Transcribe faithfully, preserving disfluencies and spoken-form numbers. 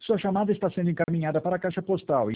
Sua chamada está sendo encaminhada para a caixa postal.